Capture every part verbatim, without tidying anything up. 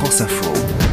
France Info.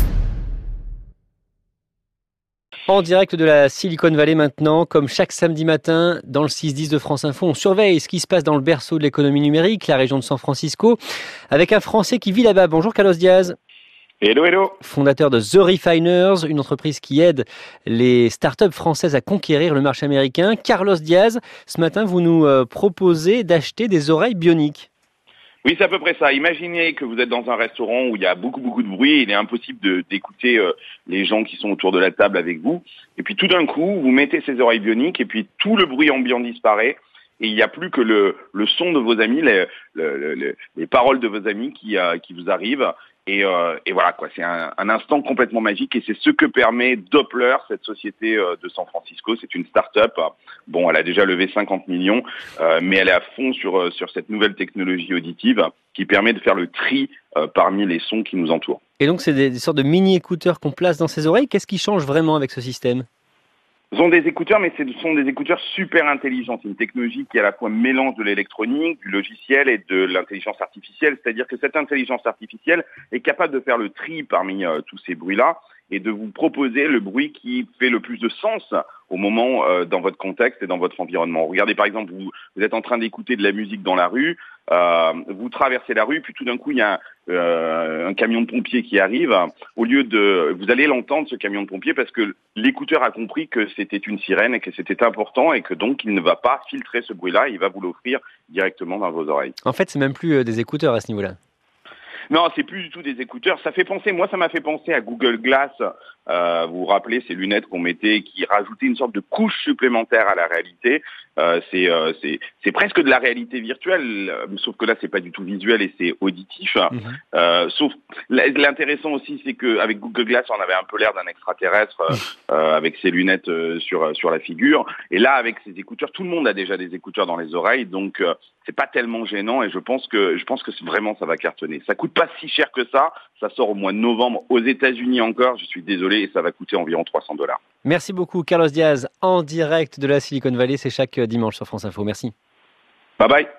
En direct de la Silicon Valley maintenant, comme chaque samedi matin dans le six dix de France Info, on surveille ce qui se passe dans le berceau de l'économie numérique, la région de San Francisco, avec un Français qui vit là-bas. Bonjour Carlos Diaz. Hello, hello. Fondateur de The Refiners, une entreprise qui aide les startups françaises à conquérir le marché américain. Carlos Diaz, ce matin, vous nous proposez d'acheter des oreilles bioniques. Oui, c'est à peu près ça. Imaginez que vous êtes dans un restaurant où il y a beaucoup, beaucoup de bruit. Il est impossible de, d'écouter euh, les gens qui sont autour de la table avec vous. Et puis tout d'un coup, vous mettez ces oreilles bioniques et puis tout le bruit ambiant disparaît. Et il n'y a plus que le, le son de vos amis, les, le, le, les paroles de vos amis qui, euh, qui vous arrivent. Et, euh, et voilà quoi, c'est un, un instant complètement magique et c'est ce que permet Doppler, cette société euh, de San Francisco. C'est une start-up. Bon, elle a déjà levé cinquante millions, euh, mais elle est à fond sur sur cette nouvelle technologie auditive qui permet de faire le tri euh, parmi les sons qui nous entourent. Et donc c'est des, des sortes de mini-écouteurs qu'on place dans ses oreilles. Qu'est-ce qui change vraiment avec ce système ? Ce sont des écouteurs, mais ce sont des écouteurs super intelligents. C'est une technologie qui à la fois mélange de l'électronique, du logiciel et de l'intelligence artificielle. C'est-à-dire que cette intelligence artificielle est capable de faire le tri parmi euh, tous ces bruits-là et de vous proposer le bruit qui fait le plus de sens au moment euh, dans votre contexte et dans votre environnement. Regardez par exemple, vous, vous êtes en train d'écouter de la musique dans la rue, euh, vous traversez la rue, puis tout d'un coup il y a un, euh, un camion de pompiers qui arrive. Au lieu de, vous allez l'entendre ce camion de pompiers parce que l'écouteur a compris que c'était une sirène et que c'était important et que donc il ne va pas filtrer ce bruit-là, il va vous l'offrir directement dans vos oreilles. En fait, c'est même plus des écouteurs à ce niveau-là. Non, c'est plus du tout des écouteurs. Ça fait penser, moi, ça m'a fait penser à Google Glass. Euh, vous vous rappelez ces lunettes qu'on mettait, qui rajoutaient une sorte de couche supplémentaire à la réalité. Euh, c'est, euh, c'est, c'est presque de la réalité virtuelle, sauf que là, c'est pas du tout visuel et c'est auditif. Mmh. Euh, sauf l'intéressant aussi, c'est que avec Google Glass, on avait un peu l'air d'un extraterrestre euh, avec ses lunettes euh, sur sur la figure. Et là, avec ces écouteurs, tout le monde a déjà des écouteurs dans les oreilles, donc euh, c'est pas tellement gênant. Et je pense que je pense que vraiment ça va cartonner. Ça coûte pas si cher que ça. Ça sort au mois de novembre aux États-Unis encore. Je suis désolé, et ça va coûter environ trois cents dollars. Merci beaucoup, Carlos Diaz, en direct de la Silicon Valley. C'est chaque dimanche sur France Info. Merci. Bye bye.